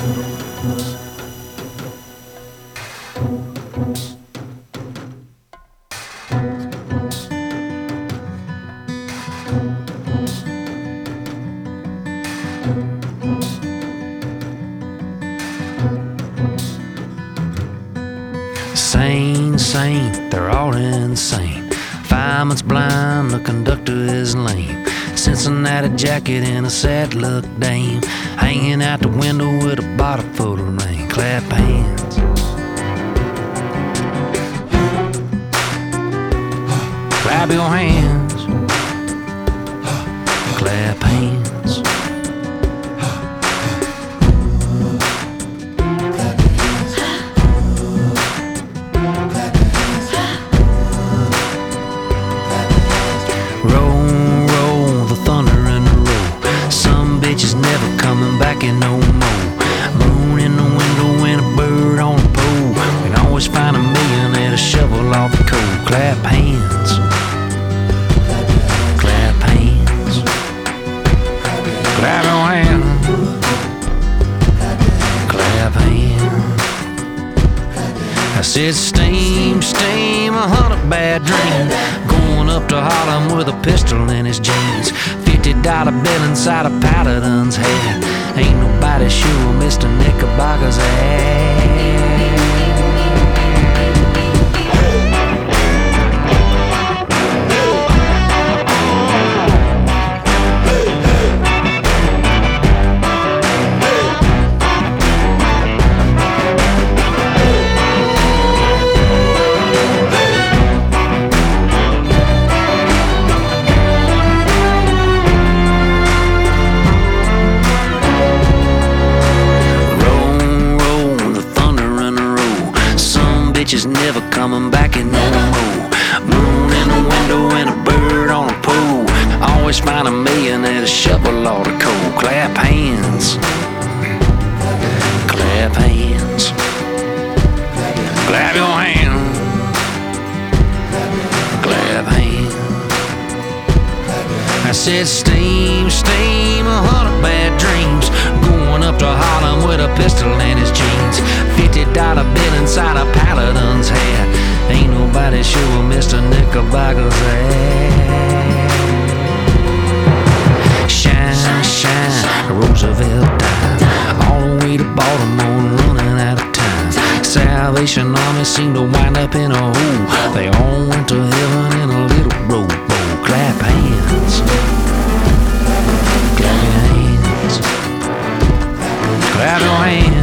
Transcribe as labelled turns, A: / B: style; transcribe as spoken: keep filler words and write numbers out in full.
A: Sane, sane, they're all insane. Fireman's blind, the conductor is lame. Cincinnati jacket and a sad look dame, hanging out the window with a bottle full of rain. Clap hands. Clap your hands. Clap hands. Roll, roll, the thunder and the roll. Some bitches never coming back in no more. Moon in the window and a bird on a pole. We can always find a millionaire to shovel off the coal. Clap hands. Clap hands. Clap your hands. Clap hands. I said steam, steam, a hundred bad dreams. Going up to Harlem with a pistol in his jeans. Fifty dollar bill inside a paladin's head. Ain't nobody sure Mister Knickerbocker's ass. Bitches never coming back in no more. Moon in the window and a bird on a pole. Always find a millionaire to shovel all the coal. Clap hands. Clap hands. Clap your hands. Clap hands. I said steam, steam, a hundred bad dreams. Going up to Harlem with a pistol in his jeans. Fifty dollar bill inside a paladin's hat. Ain't nobody sure Mister Knickerbocker's ass. Shine, shine, Roosevelt died. All the way to Baltimore, running out of time. Salvation Army seemed to wind up in a hole. They all went to heaven in a little rowboat. Clap hands. Clap your hands. Clap your hands.